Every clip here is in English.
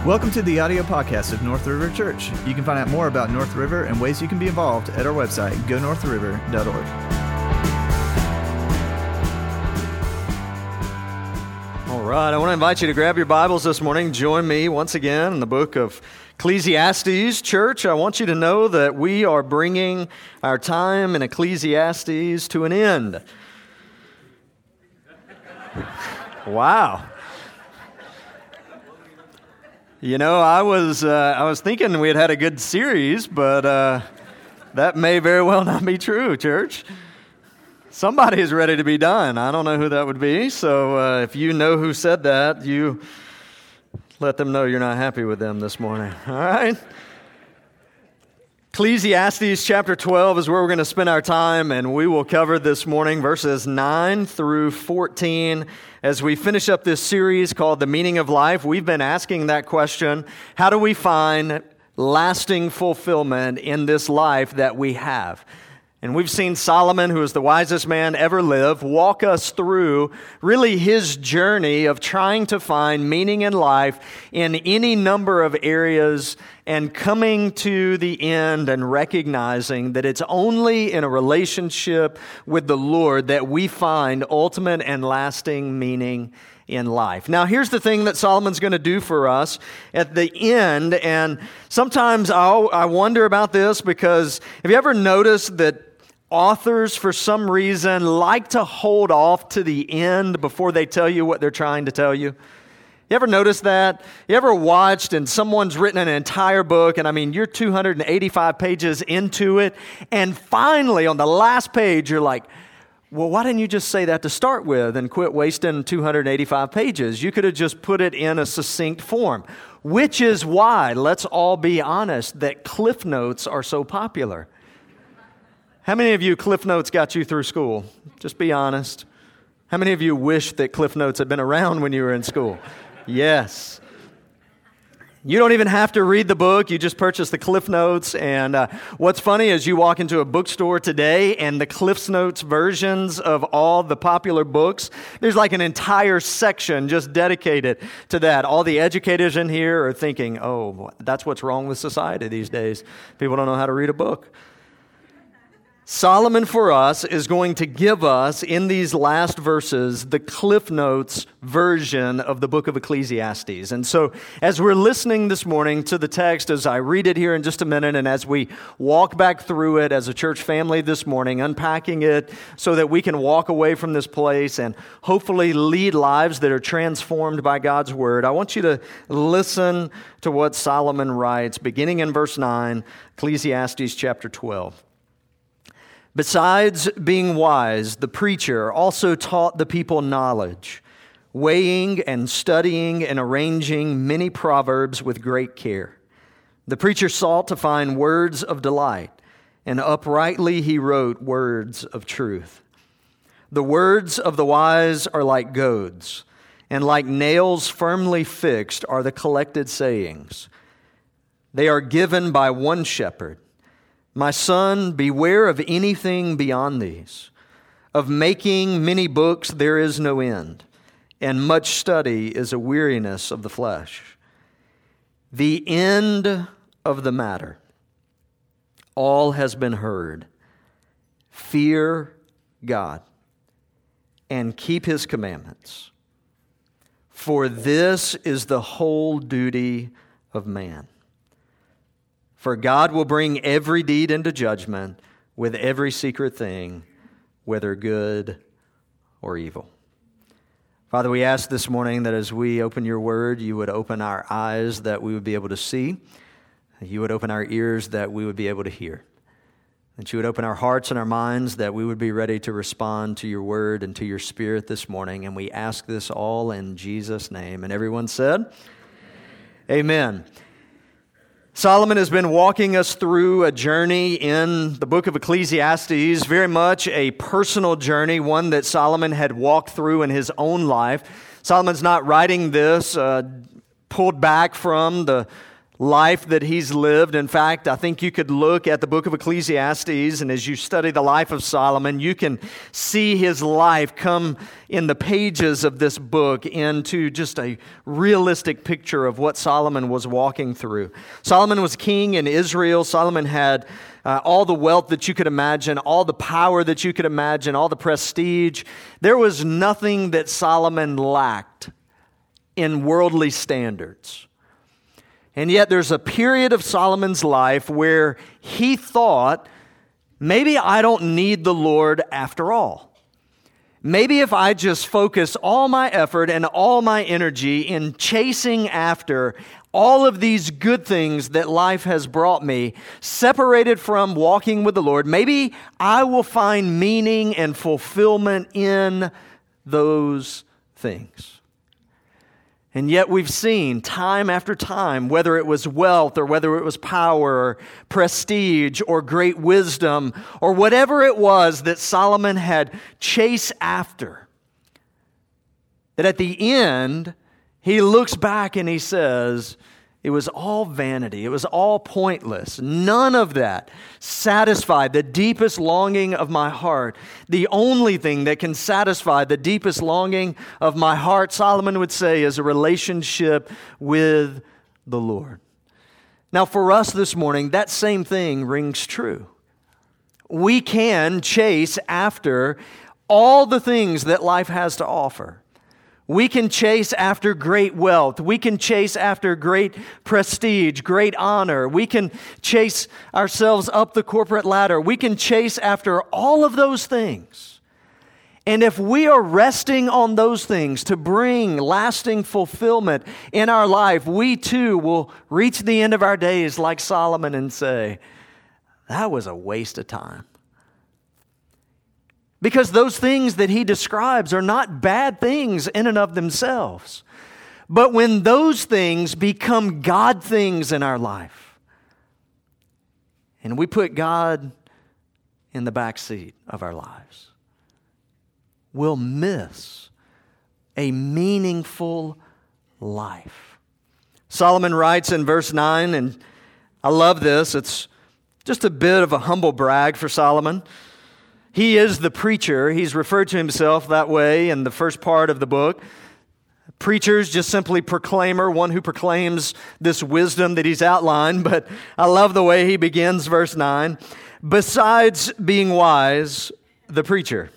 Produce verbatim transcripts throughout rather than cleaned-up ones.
Welcome to the audio podcast of North River Church. You can find out more about North River and ways you can be involved at our website, go north river dot org. All right, I want to invite you to grab your Bibles this morning. Join me once again in the book of Ecclesiastes. Church, I want you to know that we are bringing our time in Ecclesiastes to an end. Wow. You know, I was uh, I was thinking we had had a good series, but uh, that may very well not be true, church. Somebody is ready to be done. I don't know who that would be, so uh, if you know who said that, you let them know you're not happy with them this morning, all right? Ecclesiastes chapter twelve is where we're going to spend our time, and we will cover this morning verses nine through fourteen as we finish up this series called The Meaning of Life. We've been asking that question, how do we find lasting fulfillment in this life that we have? And we've seen Solomon, who is the wisest man ever lived, walk us through really his journey of trying to find meaning in life in any number of areas and coming to the end and recognizing that it's only in a relationship with the Lord that we find ultimate and lasting meaning in life. Now, here's the thing that Solomon's going to do for us at the end, and sometimes I'll, I wonder about this because have you ever noticed that authors, for some reason, like to hold off to the end before they tell you what they're trying to tell you? You ever noticed that? You ever watched and someone's written an entire book, and I mean, you're two hundred eighty-five pages into it, and finally, on the last page, you're like, well, why didn't you just say that to start with and quit wasting two hundred eighty-five pages? You could have just put it in a succinct form, which is why, let's all be honest, that Cliff Notes are so popular. How many of you Cliff Notes got you through school? Just be honest. How many of you wish that Cliff Notes had been around when you were in school? Yes. You don't even have to read the book. You just purchase the Cliff Notes. And uh, what's funny is you walk into a bookstore today and the Cliff Notes versions of all the popular books, there's like an entire section just dedicated to that. All the educators in here are thinking, oh, that's what's wrong with society these days. People don't know how to read a book. Solomon for us is going to give us in these last verses the Cliff Notes version of the book of Ecclesiastes. And so as we're listening this morning to the text, as I read it here in just a minute, and as we walk back through it as a church family this morning, unpacking it so that we can walk away from this place and hopefully lead lives that are transformed by God's word, I want you to listen to what Solomon writes, beginning in verse nine, Ecclesiastes chapter twelve. Besides being wise, the preacher also taught the people knowledge, weighing and studying and arranging many proverbs with great care. The preacher sought to find words of delight, and uprightly he wrote words of truth. The words of the wise are like goads, and like nails firmly fixed are the collected sayings. They are given by one shepherd. My son, beware of anything beyond these. Of making many books there is no end, and much study is a weariness of the flesh. The end of the matter, all has been heard. Fear God and keep His commandments, for this is the whole duty of man. For God will bring every deed into judgment with every secret thing, whether good or evil. Father, we ask this morning that as we open your word, you would open our eyes that we would be able to see. You would open our ears that we would be able to hear. That you would open our hearts and our minds that we would be ready to respond to your word and to your spirit this morning. And we ask this all in Jesus' name. And everyone said, Amen. Solomon has been walking us through a journey in the book of Ecclesiastes, very much a personal journey, one that Solomon had walked through in his own life. Solomon's not writing this uh, pulled back from the life that he's lived. In fact, I think you could look at the book of Ecclesiastes, and as you study the life of Solomon, you can see his life come in the pages of this book into just a realistic picture of what Solomon was walking through. Solomon was king in Israel. Solomon had uh, all the wealth that you could imagine, all the power that you could imagine, all the prestige. There was nothing that Solomon lacked in worldly standards. And yet there's a period of Solomon's life where he thought, maybe I don't need the Lord after all. Maybe if I just focus all my effort and all my energy in chasing after all of these good things that life has brought me, separated from walking with the Lord, maybe I will find meaning and fulfillment in those things. And yet we've seen time after time, whether it was wealth or whether it was power or prestige or great wisdom or whatever it was that Solomon had chased after, that at the end, he looks back and he says, it was all vanity. It was all pointless. None of that satisfied the deepest longing of my heart. The only thing that can satisfy the deepest longing of my heart, Solomon would say, is a relationship with the Lord. Now, for us this morning, that same thing rings true. We can chase after all the things that life has to offer. We can chase after great wealth. We can chase after great prestige, great honor. We can chase ourselves up the corporate ladder. We can chase after all of those things. And if we are resting on those things to bring lasting fulfillment in our life, we too will reach the end of our days like Solomon and say, that was a waste of time. Because those things that he describes are not bad things in and of themselves. But when those things become God things in our life, and we put God in the back seat of our lives, we'll miss a meaningful life. Solomon writes in verse nine, and I love this. It's just a bit of a humble brag for Solomon. He is the preacher. He's referred to himself that way in the first part of the book. Preacher's just simply proclaimer, one who proclaims this wisdom that he's outlined. But I love the way he begins verse nine. Besides being wise, the preacher.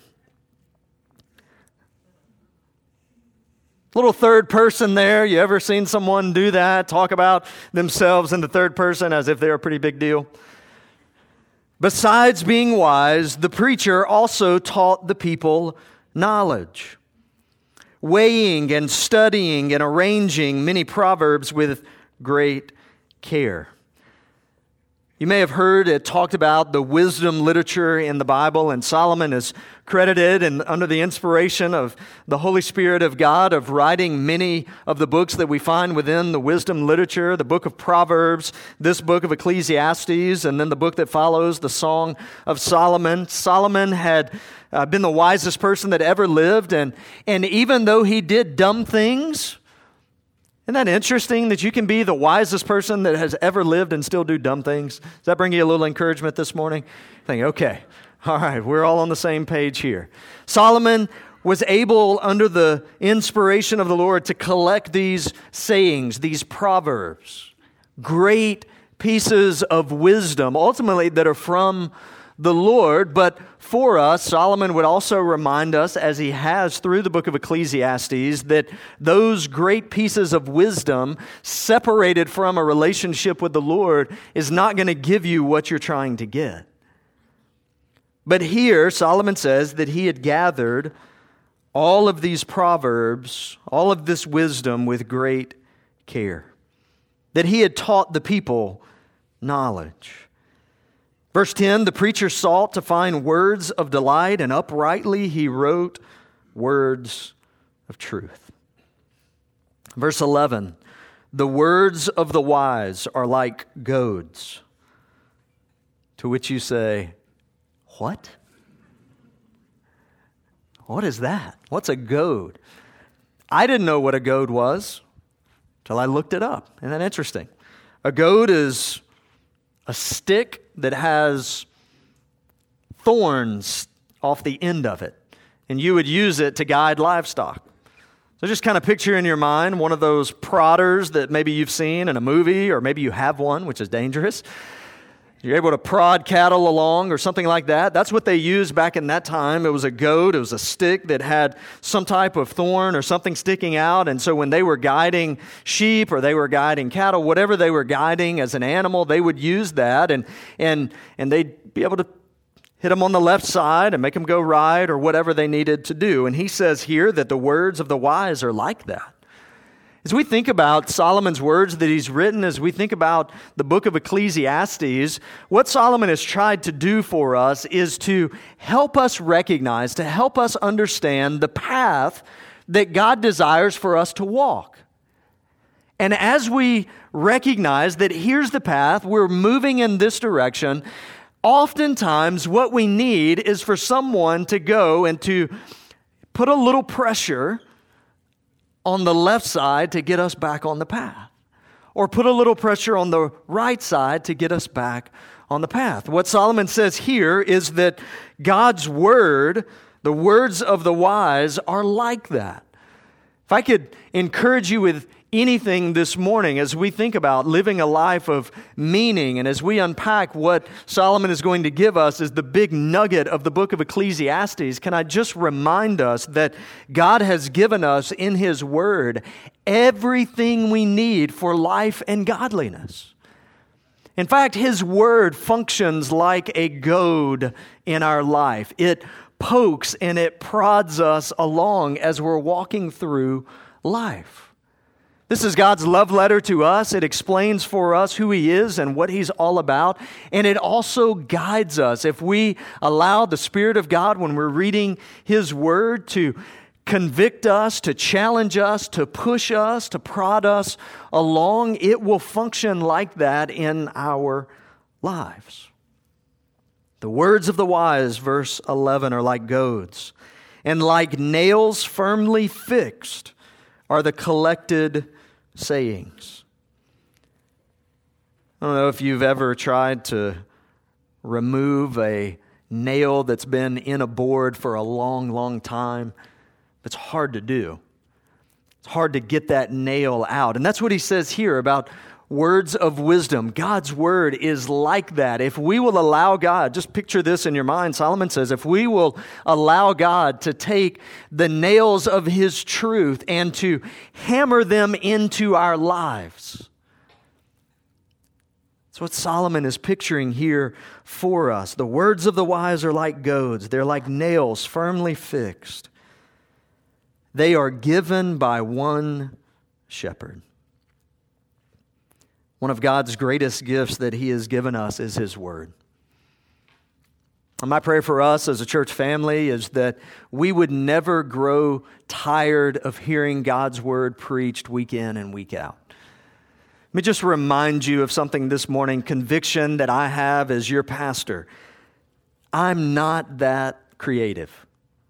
Little third person there. You ever seen someone do that? Talk about themselves in the third person as if they're a pretty big deal? Besides being wise, the preacher also taught the people knowledge, weighing and studying and arranging many proverbs with great care. You may have heard it talked about the wisdom literature in the Bible, and Solomon is credited and under the inspiration of the Holy Spirit of God of writing many of the books that we find within the wisdom literature, the book of Proverbs, this book of Ecclesiastes, and then the book that follows, the Song of Solomon. Solomon had uh, been the wisest person that ever lived, and, and even though he did dumb things, isn't that interesting that you can be the wisest person that has ever lived and still do dumb things? Does that bring you a little encouragement this morning? Think, okay, all right, we're all on the same page here. Solomon was able, under the inspiration of the Lord, to collect these sayings, these proverbs, great pieces of wisdom, ultimately that are from the Lord. But for us, Solomon would also remind us, as he has through the book of Ecclesiastes, that those great pieces of wisdom separated from a relationship with the Lord is not going to give you what you're trying to get. But here, Solomon says that he had gathered all of these proverbs, all of this wisdom with great care, that he had taught the people knowledge. Verse ten, the preacher sought to find words of delight, and uprightly he wrote words of truth. Verse eleven, the words of the wise are like goads. To which you say, what? What is that? What's a goad? I didn't know what a goad was till I looked it up. Isn't that interesting? A goad is a stick that has thorns off the end of it, and you would use it to guide livestock. So just kind of picture in your mind one of those prodders that maybe you've seen in a movie, or maybe you have one, which is dangerous. You're able to prod cattle along or something like that. That's what they used back in that time. It was a goad. It was a stick that had some type of thorn or something sticking out. And so when they were guiding sheep or they were guiding cattle, whatever they were guiding as an animal, they would use that. And, and, and they'd be able to hit them on the left side and make them go right or whatever they needed to do. And he says here that the words of the wise are like that. As we think about Solomon's words that he's written, as we think about the book of Ecclesiastes, what Solomon has tried to do for us is to help us recognize, to help us understand the path that God desires for us to walk. And as we recognize that here's the path, we're moving in this direction, oftentimes what we need is for someone to go and to put a little pressure on the left side to get us back on the path, or put a little pressure on the right side to get us back on the path. What Solomon says here is that God's word, the words of the wise, are like that. If I could encourage you with anything this morning as we think about living a life of meaning and as we unpack what Solomon is going to give us as the big nugget of the book of Ecclesiastes, can I just remind us that God has given us in His Word everything we need for life and godliness. In fact, His Word functions like a goad in our life. It pokes and it prods us along as we're walking through life. This is God's love letter to us. It explains for us who He is and what He's all about. And it also guides us. If we allow the Spirit of God, when we're reading His Word, to convict us, to challenge us, to push us, to prod us along, it will function like that in our lives. The words of the wise, verse eleven, are like goads, and like nails firmly fixed are the collected sayings. I don't know if you've ever tried to remove a nail that's been in a board for a long, long time. It's hard to do. It's hard to get that nail out. And that's what he says here about words of wisdom. God's word is like that. If we will allow God, just picture this in your mind, Solomon says, if we will allow God to take the nails of His truth and to hammer them into our lives. That's what Solomon is picturing here for us. The words of the wise are like goads. They're like nails firmly fixed. They are given by one shepherd. One of God's greatest gifts that He has given us is His Word. And my prayer for us as a church family is that we would never grow tired of hearing God's Word preached week in and week out. Let me just remind you of something this morning, conviction that I have as your pastor. I'm not that creative.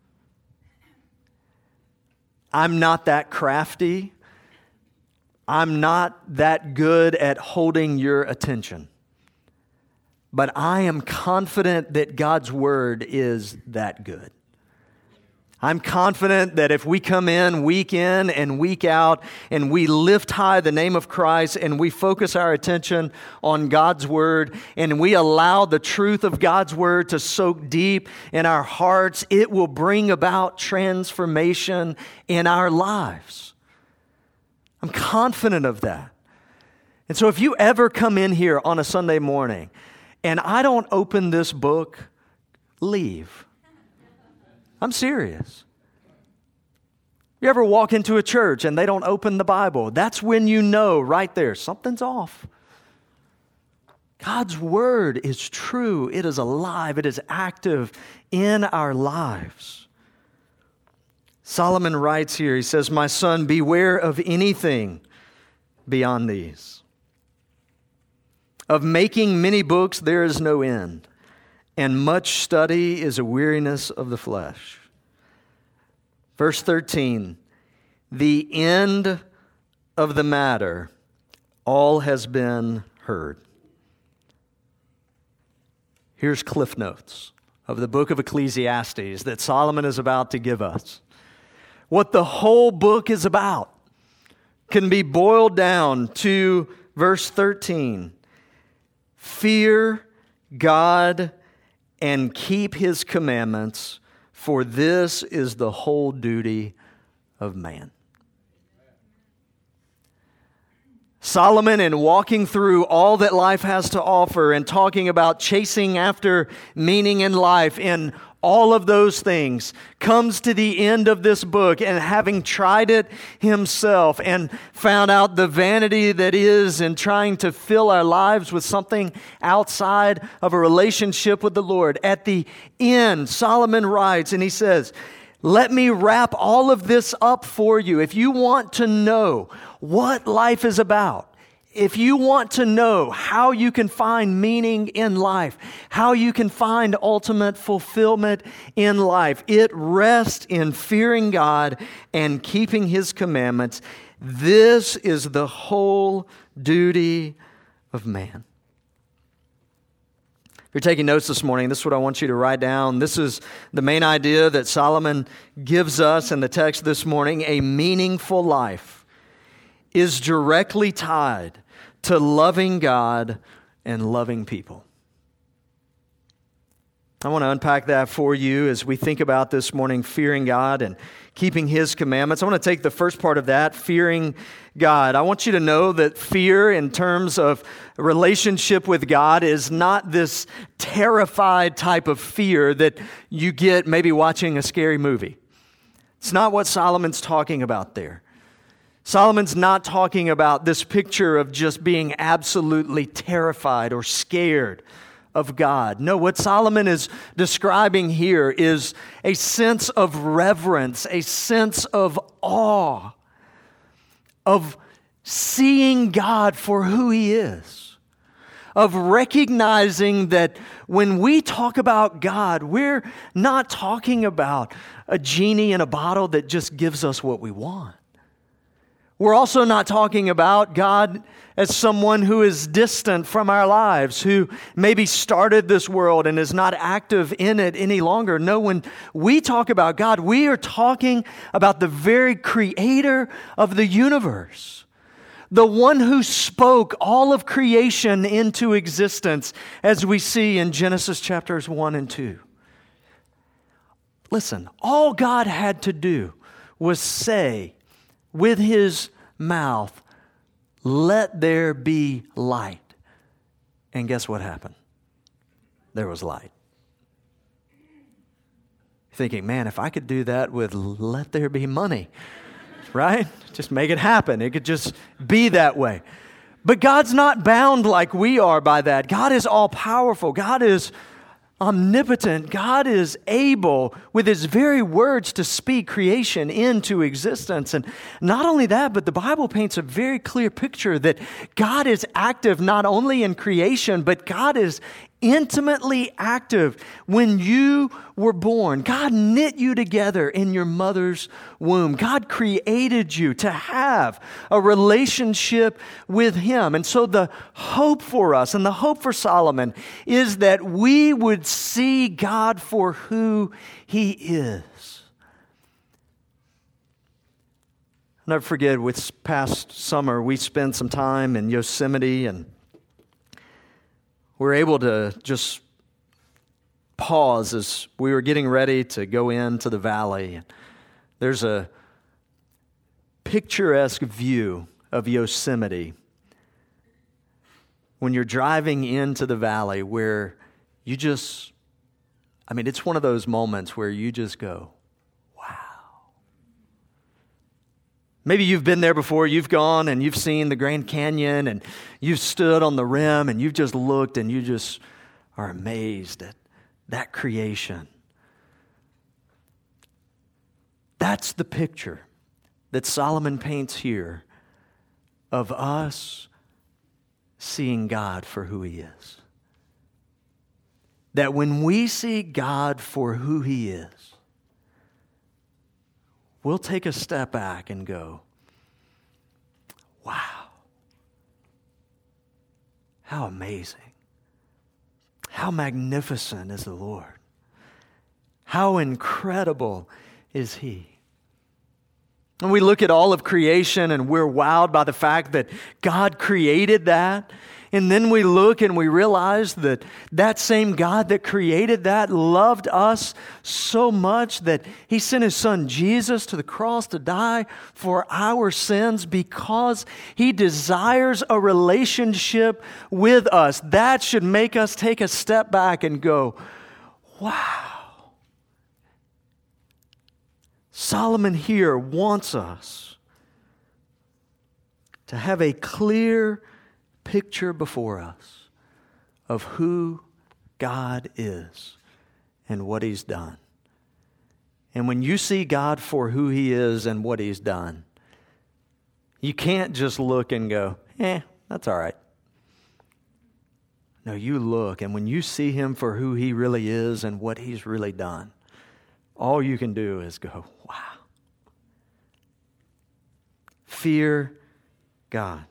I'm not that crafty. I'm not that good at holding your attention. But I am confident that God's Word is that good. I'm confident that if we come in week in and week out and we lift high the name of Christ and we focus our attention on God's Word and we allow the truth of God's Word to soak deep in our hearts, it will bring about transformation in our lives. I'm confident of that. And so if you ever come in here on a Sunday morning and I don't open this book, leave. I'm serious. You ever walk into a church and they don't open the Bible? That's when you know right there, something's off. God's Word is true. It is alive. It is active in our lives. Solomon writes here, he says, "My son, beware of anything beyond these. Of making many books there is no end, and much study is a weariness of the flesh." Verse thirteen, "The end of the matter all has been heard. Here's Cliff Notes of the book of Ecclesiastes that Solomon is about to give us. What the whole book is about can be boiled down to verse thirteen. Fear God and keep His commandments, for this is the whole duty of man. Solomon, in walking through all that life has to offer and talking about chasing after meaning in life in all of those things, comes to the end of this book and having tried it himself and found out the vanity that is in trying to fill our lives with something outside of a relationship with the Lord. At the end, Solomon writes and he says, let me wrap all of this up for you. If you want to know what life is about, if you want to know how you can find meaning in life, how you can find ultimate fulfillment in life, it rests in fearing God and keeping His commandments. This is the whole duty of man. If you're taking notes this morning, this is what I want you to write down. This is the main idea that Solomon gives us in the text this morning. A meaningful life is directly tied to loving God and loving people. I want to unpack that for you as we think about this morning, fearing God and keeping His commandments. I want to take the first part of that, fearing God. I want you to know that fear in terms of relationship with God is not this terrified type of fear that you get maybe watching a scary movie. It's not what Solomon's talking about there. Solomon's not talking about this picture of just being absolutely terrified or scared of God. No, what Solomon is describing here is a sense of reverence, a sense of awe, of seeing God for who He is, of recognizing that when we talk about God, we're not talking about a genie in a bottle that just gives us what we want. We're also not talking about God as someone who is distant from our lives, who maybe started this world and is not active in it any longer. No, when we talk about God, we are talking about the very creator of the universe, the one who spoke all of creation into existence, as we see in Genesis chapters one and two. Listen, all God had to do was say, with His mouth, let there be light. And guess what happened? There was light. Thinking, man, if I could do that with let there be money, right? Just make it happen. It could just be that way. But God's not bound like we are by that. God is all powerful. God is omnipotent. God is able with His very words to speak creation into existence. And not only that, but the Bible paints a very clear picture that God is active not only in creation, but God is intimately active when you were born. God knit you together in your mother's womb. God created you to have a relationship with Him. And so the hope for us and the hope for Solomon is that we would see God for who He is. I'll never forget, with past summer, we spent some time in Yosemite, and we were able to just pause as we were getting ready to go into the valley. There's a picturesque view of Yosemite when you're driving into the valley where you just, I mean, it's one of those moments where you just go, wow. Maybe you've been there before. You've gone and you've seen the Grand Canyon and you've stood on the rim and you've just looked and you just are amazed at that creation. That's the picture that Solomon paints here of us seeing God for who He is. That when we see God for who He is, we'll take a step back and go, wow, How amazing. How magnificent is the Lord. How incredible is He. And we look at all of creation and we're wowed by the fact that God created that. And then we look and we realize that that same God that created that loved us so much that He sent His Son Jesus to the cross to die for our sins because He desires a relationship with us. That should make us take a step back and go, wow. Solomon here wants us to have a clear picture before us of who God is and what He's done. And when you see God for who He is and what He's done, you can't just look and go, eh, that's all right. No, you look, and when you see Him for who He really is and what He's really done, all you can do is go, wow. Fear God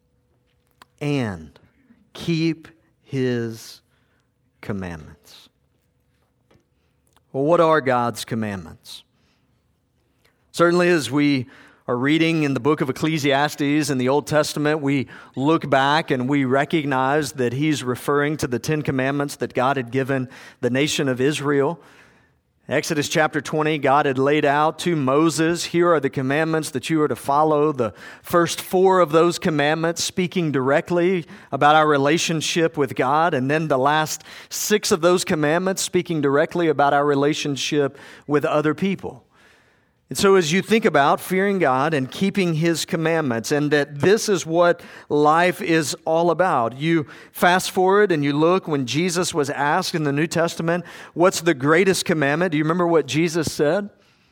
and keep His commandments. Well, what are God's commandments? Certainly, as we are reading in the book of Ecclesiastes in the Old Testament, we look back and we recognize that He's referring to the Ten Commandments that God had given the nation of Israel. Exodus chapter twenty, God had laid out to Moses, here are the commandments that you are to follow. The first four of those commandments speaking directly about our relationship with God, and then the last six of those commandments speaking directly about our relationship with other people. And so as you think about fearing God and keeping His commandments, and that this is what life is all about. You fast forward and you look when Jesus was asked in the New Testament, what's the greatest commandment? Do you remember what Jesus said?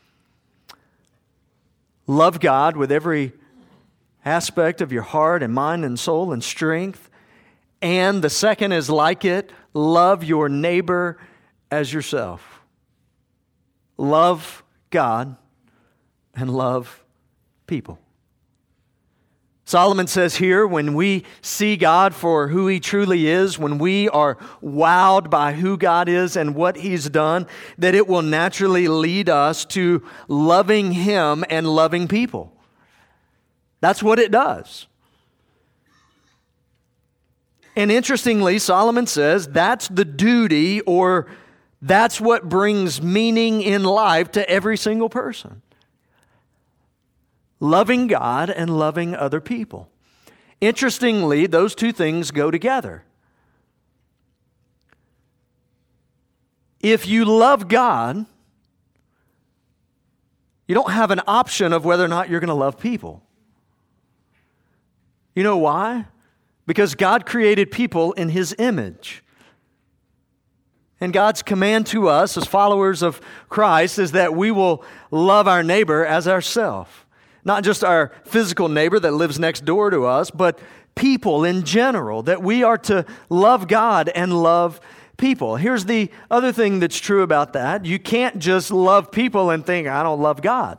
Love God with every aspect of your heart and mind and soul and strength. And the second is like it, love your neighbor as yourself. Love God and love people. Solomon says here, when we see God for who He truly is, when we are wowed by who God is and what He's done, that it will naturally lead us to loving Him and loving people. That's what it does. And interestingly, Solomon says that's the duty, or that's what brings meaning in life to every single person. Loving God and loving other people. Interestingly, those two things go together. If you love God, you don't have an option of whether or not you're going to love people. You know why? Because God created people in His image. And God's command to us as followers of Christ is that we will love our neighbor as ourselves. Not just our physical neighbor that lives next door to us, but people in general, that we are to love God and love people. Here's the other thing that's true about that. You can't just love people and think, I don't love God.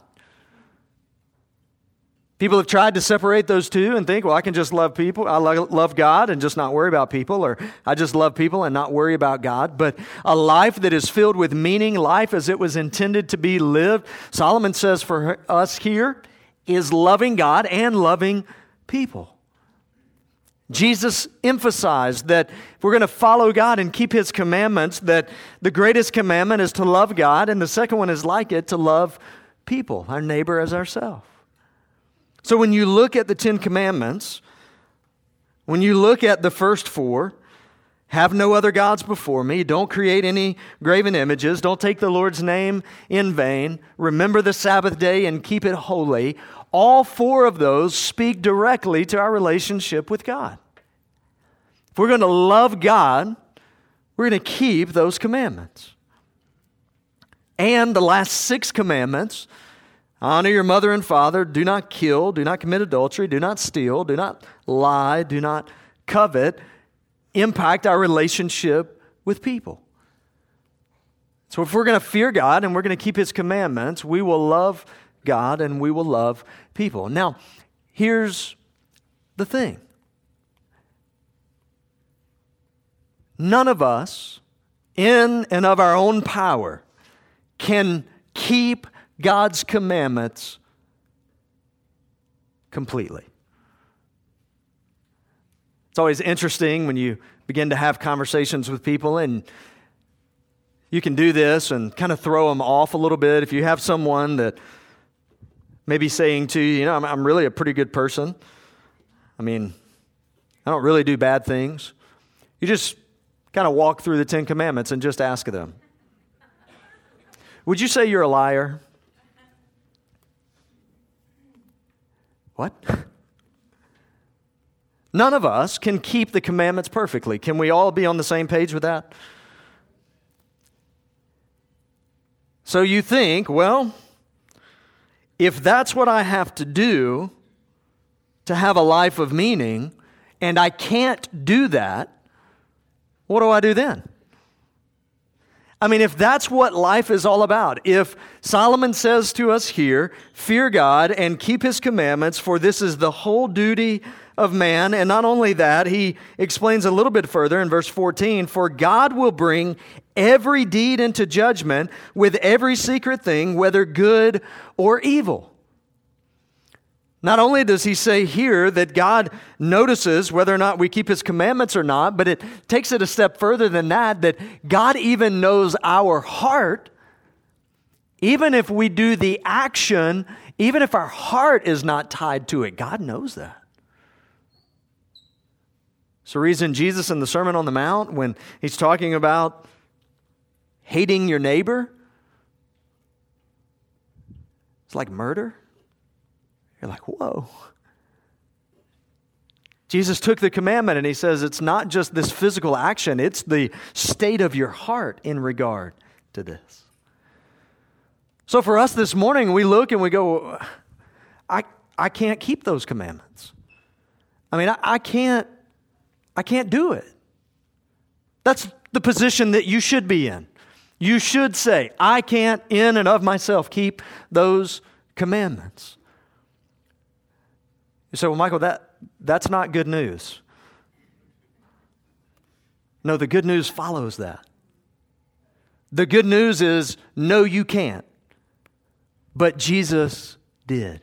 People have tried to separate those two and think, well, I can just love people. I love God and just not worry about people, or I just love people and not worry about God. But a life that is filled with meaning, life as it was intended to be lived, Solomon says for us here, is loving God and loving people. Jesus emphasized that if we're going to follow God and keep His commandments, that the greatest commandment is to love God, and the second one is like it, to love people, our neighbor as ourselves. So when you look at the Ten Commandments, when you look at the first four, have no other gods before me, don't create any graven images, don't take the Lord's name in vain, remember the Sabbath day and keep it holy, all four of those speak directly to our relationship with God. If we're going to love God, we're going to keep those commandments. And the last six commandments, honor your mother and father, do not kill, do not commit adultery, do not steal, do not lie, do not covet, impact our relationship with people. So if we're going to fear God and we're going to keep His commandments, we will love God and we will love people. Now, here's the thing. None of us, in and of our own power, can keep God's commandments completely. It's always interesting when you begin to have conversations with people, and you can do this and kind of throw them off a little bit. If you have someone that may be saying to you, you know, I'm, I'm really a pretty good person. I mean, I don't really do bad things. You just kind of walk through the Ten Commandments and just ask them, would you say you're a liar? What? None of us can keep the commandments perfectly. Can we all be on the same page with that? So you think, well, if that's what I have to do to have a life of meaning, and I can't do that, what do I do then? I mean, if that's what life is all about, if Solomon says to us here, fear God and keep His commandments, for this is the whole duty of man, and not only that, he explains a little bit further in verse fourteen, for God will bring every deed into judgment with every secret thing, whether good or evil. Not only does he say here that God notices whether or not we keep His commandments or not, but it takes it a step further than that, that God even knows our heart. Even if we do the action, even if our heart is not tied to it, God knows that. It's the reason Jesus in the Sermon on the Mount, when He's talking about hating your neighbor, it's like murder. You're like, whoa. Jesus took the commandment and He says it's not just this physical action, it's the state of your heart in regard to this. So for us this morning, we look and we go, I I can't keep those commandments. I mean, I, I can't I can't do it. That's the position that you should be in. You should say, I can't in and of myself keep those commandments. You say, well, Michael, that, that's not good news. No, the good news follows that. The good news is, no, you can't. But Jesus did.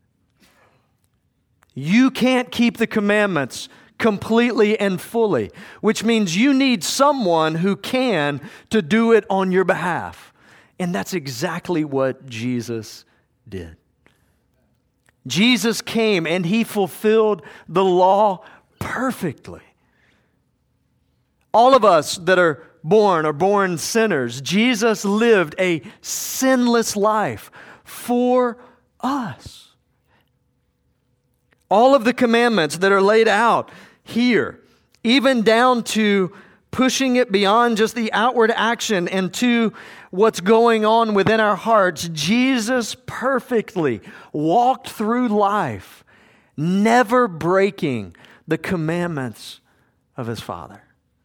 You can't keep the commandments completely and fully, which means you need someone who can to do it on your behalf. And that's exactly what Jesus did. Jesus came and He fulfilled the law perfectly. All of us that are born are born sinners. Jesus lived a sinless life for us. All of the commandments that are laid out here, even down to pushing it beyond just the outward action and to what's going on within our hearts, Jesus perfectly walked through life, never breaking the commandments of His Father.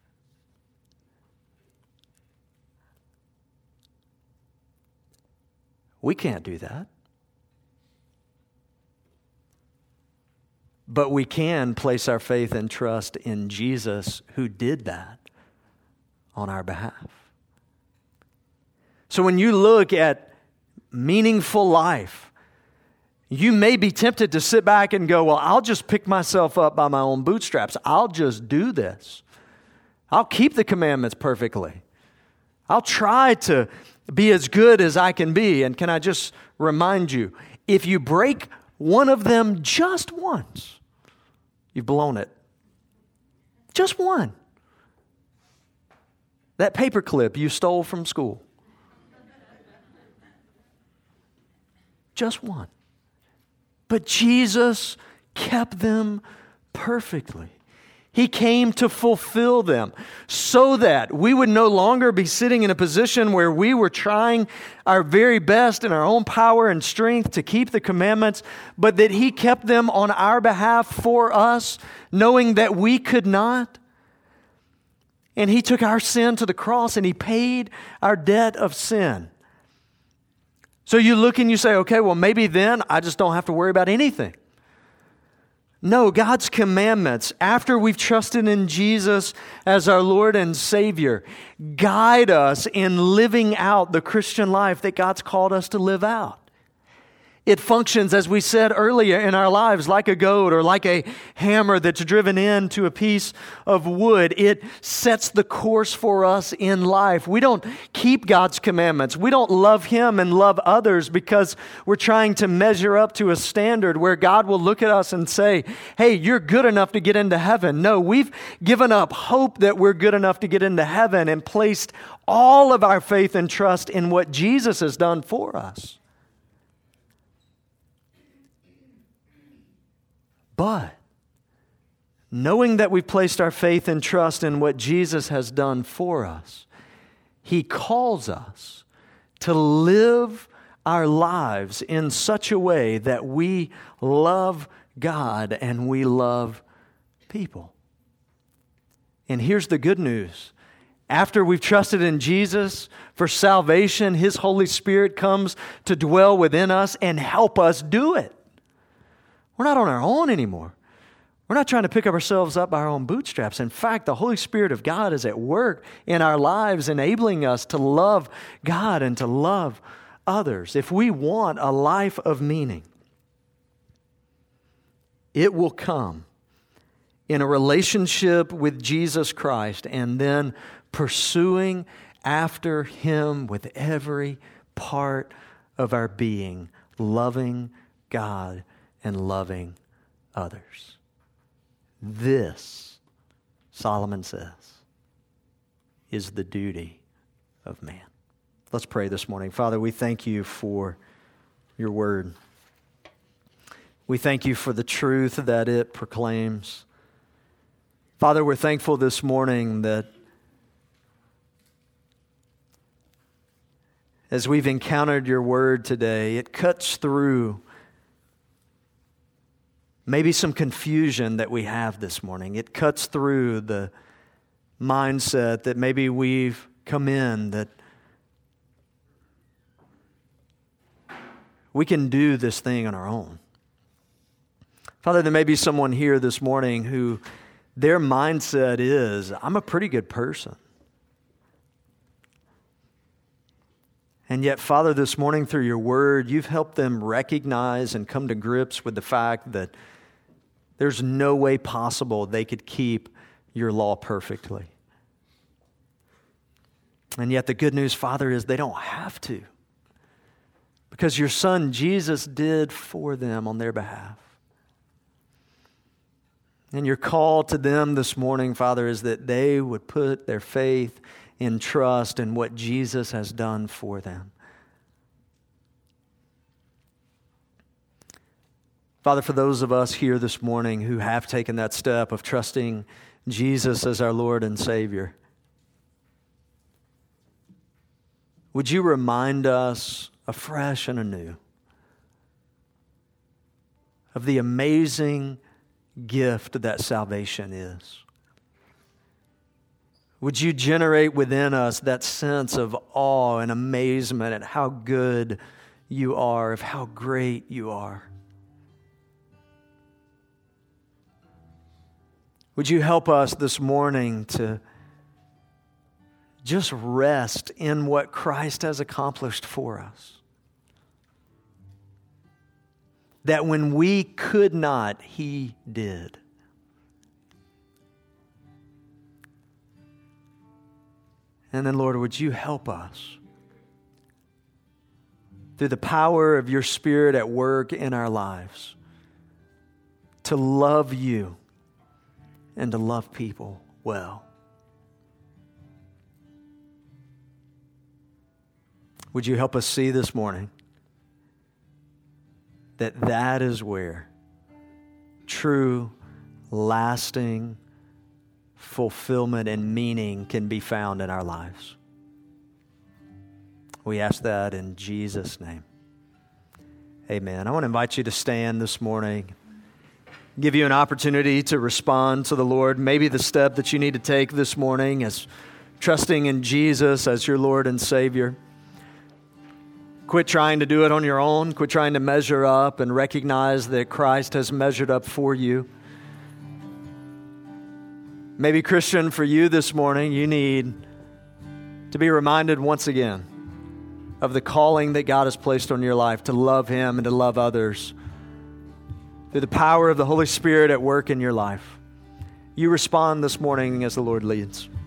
We can't do that. But we can place our faith and trust in Jesus who did that on our behalf. So when you look at meaningful life, you may be tempted to sit back and go, well, I'll just pick myself up by my own bootstraps. I'll just do this. I'll keep the commandments perfectly. I'll try to be as good as I can be. And can I just remind you, if you break one of them just once, you've blown it. Just one. That paperclip you stole from school. Just one. But Jesus kept them perfectly. He came to fulfill them so that we would no longer be sitting in a position where we were trying our very best in our own power and strength to keep the commandments, but that He kept them on our behalf for us, knowing that we could not. And He took our sin to the cross and He paid our debt of sin. So you look and you say, okay, well, maybe then I just don't have to worry about anything. No, God's commandments, after we've trusted in Jesus as our Lord and Savior, guide us in living out the Christian life that God's called us to live out. It functions, as we said earlier, in our lives like a goad or like a hammer that's driven into a piece of wood. It sets the course for us in life. We don't keep God's commandments. We don't love Him and love others because we're trying to measure up to a standard where God will look at us and say, hey, you're good enough to get into heaven. No, we've given up hope that we're good enough to get into heaven and placed all of our faith and trust in what Jesus has done for us. But knowing that we've placed our faith and trust in what Jesus has done for us, He calls us to live our lives in such a way that we love God and we love people. And here's the good news. After we've trusted in Jesus for salvation, His Holy Spirit comes to dwell within us and help us do it. We're not on our own anymore. We're not trying to pick up ourselves up by our own bootstraps. In fact, the Holy Spirit of God is at work in our lives, enabling us to love God and to love others. If we want a life of meaning, it will come in a relationship with Jesus Christ and then pursuing after Him with every part of our being, loving God and loving others. This, Solomon says, is the duty of man. Let's pray this morning. Father, we thank You for Your word. We thank You for the truth that it proclaims. Father, we're thankful this morning that as we've encountered Your word today, it cuts through maybe some confusion that we have this morning. It cuts through the mindset that maybe we've come in, that we can do this thing on our own. Father, there may be someone here this morning who their mindset is, I'm a pretty good person. And yet, Father, this morning through Your word, You've helped them recognize and come to grips with the fact that there's no way possible they could keep Your law perfectly. And yet the good news, Father, is they don't have to, because Your Son Jesus did for them on their behalf. And Your call to them this morning, Father, is that they would put their faith and trust in what Jesus has done for them. Father, for those of us here this morning who have taken that step of trusting Jesus as our Lord and Savior, would You remind us afresh and anew of the amazing gift that salvation is? Would You generate within us that sense of awe and amazement at how good You are, of how great You are? Would You help us this morning to just rest in what Christ has accomplished for us? That when we could not, He did. And then, Lord, would You help us through the power of Your Spirit at work in our lives to love You and to love people well. Would You help us see this morning that that is where true, lasting fulfillment and meaning can be found in our lives. We ask that in Jesus' name. Amen. I want to invite you to stand this morning, give you an opportunity to respond to the Lord. Maybe the step that you need to take this morning is trusting in Jesus as your Lord and Savior. Quit trying to do it on your own. Quit trying to measure up and recognize that Christ has measured up for you. Maybe, Christian, for you this morning, you need to be reminded once again of the calling that God has placed on your life to love Him and to love others through the power of the Holy Spirit at work in your life. You respond this morning as the Lord leads.